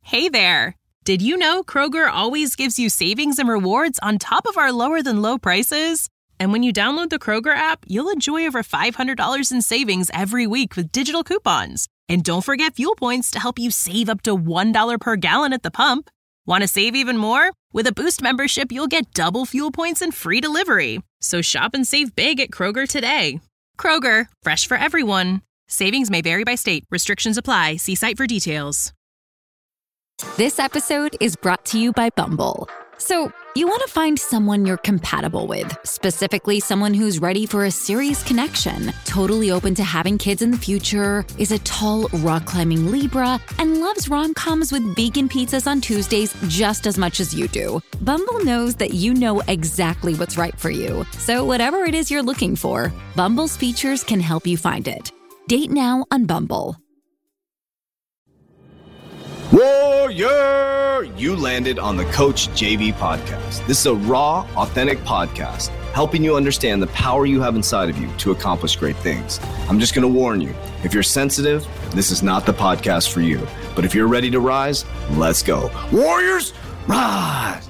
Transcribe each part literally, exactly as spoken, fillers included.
Hey there! Did you know Kroger always gives you savings and rewards on top of our lower-than-low prices? And when you download the Kroger app, you'll enjoy over five hundred dollars in savings every week with digital coupons. And don't forget fuel points to help you save up to one dollar per gallon at the pump. Want to save even more? With a Boost membership, you'll get double fuel points and free delivery. So shop and save big at Kroger today. Kroger, fresh for everyone. Savings may vary by state. Restrictions apply. See site for details. This episode is brought to you by Bumble. So, you want to find someone you're compatible with, specifically someone who's ready for a serious connection, totally open to having kids in the future, is a tall, rock-climbing Libra, and loves rom-coms with vegan pizzas on Tuesdays just as much as you do. Bumble knows that you know exactly what's right for you. So whatever it is you're looking for, Bumble's features can help you find it. Date now on Bumble. Warrior! You landed on the Coach J V podcast. This is a raw, authentic podcast helping you understand the power you have inside of you to accomplish great things. I'm just going to warn you, if you're sensitive, this is not the podcast for you. But if you're ready to rise, let's go. Warriors, rise!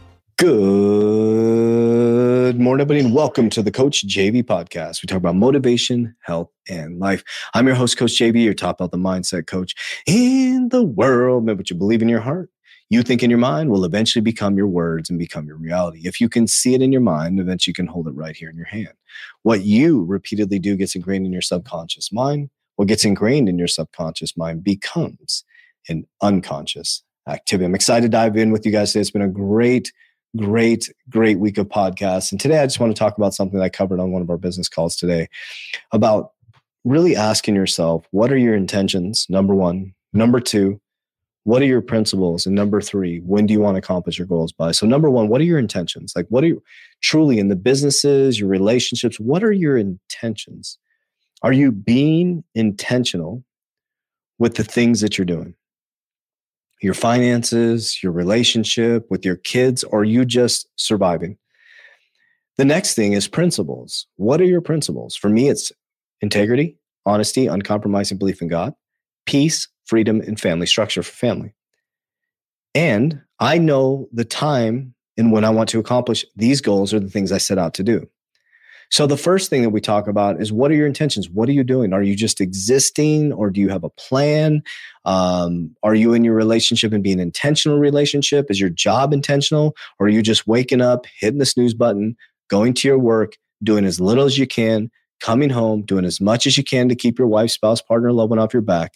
Good morning, everybody, and welcome to the Coach J V podcast. We talk about motivation, health, and life. I'm your host, Coach J V, your top health and mindset coach in the world. Remember, what you believe in your heart, you think in your mind, will eventually become your words and become your reality. If you can see it in your mind, eventually you can hold it right here in your hand. What you repeatedly do gets ingrained in your subconscious mind. What gets ingrained in your subconscious mind becomes an unconscious activity. I'm excited to dive in with you guys today. It's been a great Great, great week of podcasts. And today I just want to talk about something that I covered on one of our business calls today about really asking yourself, what are your intentions? Number one. Number two, what are your principles? And number three, when do you want to accomplish your goals by? So number one, what are your intentions? Like, what are you truly in the businesses, your relationships? What are your intentions? Are you being intentional with the things that you're doing? Your finances, your relationship with your kids, or are you just surviving? The next thing is principles. What are your principles? For me, it's integrity, honesty, uncompromising belief in God, peace, freedom, and family structure for family. And I know the time and when I want to accomplish these goals are the things I set out to do. So the first thing that we talk about is, what are your intentions? What are you doing? Are you just existing, or do you have a plan? Um, are you in your relationship and being an intentional relationship? Is your job intentional? Or are you just waking up, hitting the snooze button, going to your work, doing as little as you can, coming home, doing as much as you can to keep your wife, spouse, partner, loved one off your back?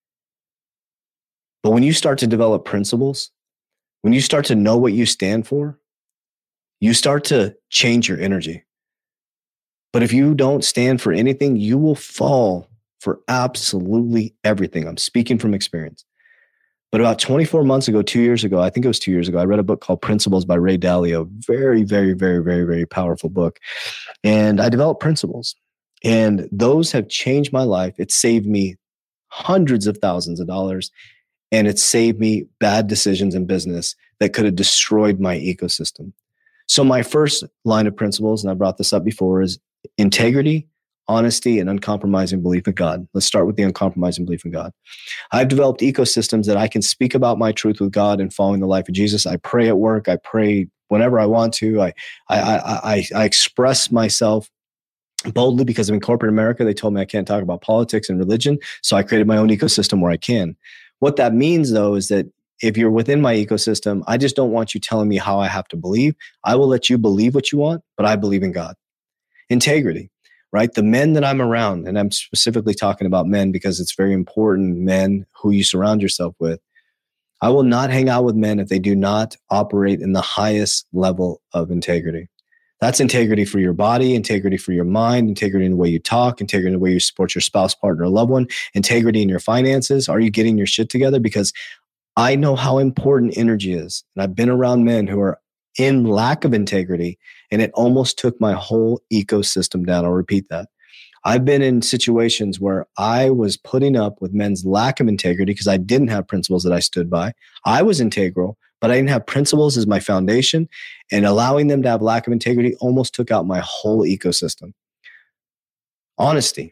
But when you start to develop principles, when you start to know what you stand for, you start to change your energy. But if you don't stand for anything, you will fall for absolutely everything. I'm speaking from experience. But about twenty-four months ago, two years ago, I think it was two years ago, I read a book called Principles by Ray Dalio. Very, very, very, very, very powerful book. And I developed principles. And those have changed my life. It saved me hundreds of thousands of dollars. And it saved me bad decisions in business that could have destroyed my ecosystem. So my first line of principles, and I brought this up before, is integrity, honesty, and uncompromising belief in God. Let's start with the uncompromising belief in God. I've developed ecosystems that I can speak about my truth with God and following the life of Jesus. I pray at work. I pray whenever I want to. I I I, I express myself boldly because in corporate America, they told me I can't talk about politics and religion. So I created my own ecosystem where I can. What that means, though, is that if you're within my ecosystem, I just don't want you telling me how I have to believe. I will let you believe what you want, but I believe in God. Integrity, right? The men that I'm around, and I'm specifically talking about men because it's very important, men who you surround yourself with. I will not hang out with men if they do not operate in the highest level of integrity. That's integrity for your body, integrity for your mind, integrity in the way you talk, integrity in the way you support your spouse, partner, or loved one, integrity in your finances. Are you getting your shit together? Because I know how important energy is. And I've been around men who are in lack of integrity, and it almost took my whole ecosystem down. I'll repeat that. I've been in situations where I was putting up with men's lack of integrity because I didn't have principles that I stood by. I was integral, but I didn't have principles as my foundation, and allowing them to have lack of integrity almost took out my whole ecosystem. Honesty.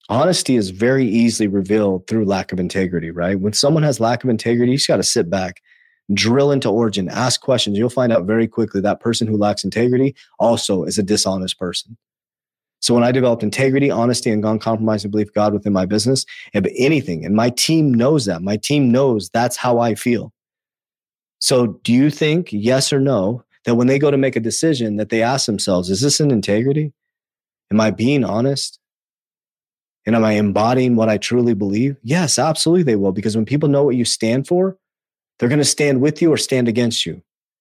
Honesty is very easily revealed through lack of integrity, right? When someone has lack of integrity, you just got to sit back, drill into origin, ask questions. You'll find out very quickly that person who lacks integrity also is a dishonest person. So when I developed integrity, honesty, and uncompromising belief in God within my business, if anything, and my team knows that, my team knows that's how I feel. So do you think, yes or no, that when they go to make a decision that they ask themselves, is this an integrity? Am I being honest? And am I embodying what I truly believe? Yes, absolutely they will. Because when people know what you stand for, they're going to stand with you or stand against you.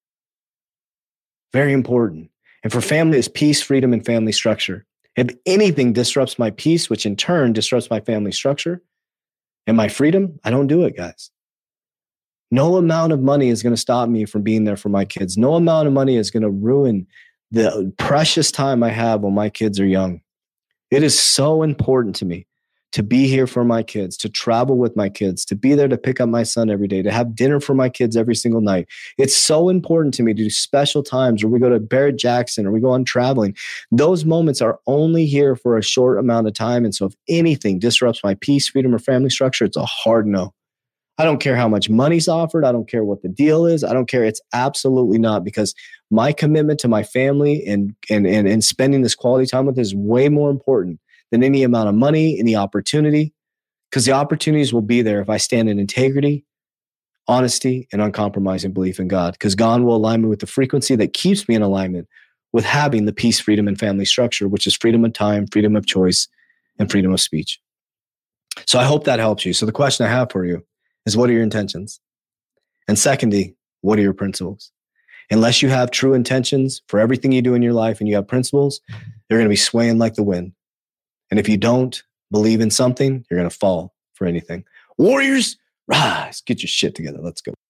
Very important. And for family, it's peace, freedom, and family structure. If anything disrupts my peace, which in turn disrupts my family structure and my freedom, I don't do it, guys. No amount of money is going to stop me from being there for my kids. No amount of money is going to ruin the precious time I have when my kids are young. It is so important to me to be here for my kids, to travel with my kids, to be there to pick up my son every day, to have dinner for my kids every single night. It's so important to me to do special times where we go to Barrett Jackson or we go on traveling. Those moments are only here for a short amount of time. And so if anything disrupts my peace, freedom, or family structure, it's a hard no. I don't care how much money's offered. I don't care what the deal is. I don't care. It's absolutely not, because my commitment to my family and, and, and, and spending this quality time with is way more important than any amount of money, any opportunity, because the opportunities will be there if I stand in integrity, honesty, and uncompromising belief in God, because God will align me with the frequency that keeps me in alignment with having the peace, freedom, and family structure, which is freedom of time, freedom of choice, and freedom of speech. So I hope that helps you. So the question I have for you is, what are your intentions? And secondly, what are your principles? Unless you have true intentions for everything you do in your life and you have principles, you're going to be swaying like the wind. And if you don't believe in something, you're going to fall for anything. Warriors, rise, get your shit together. Let's go.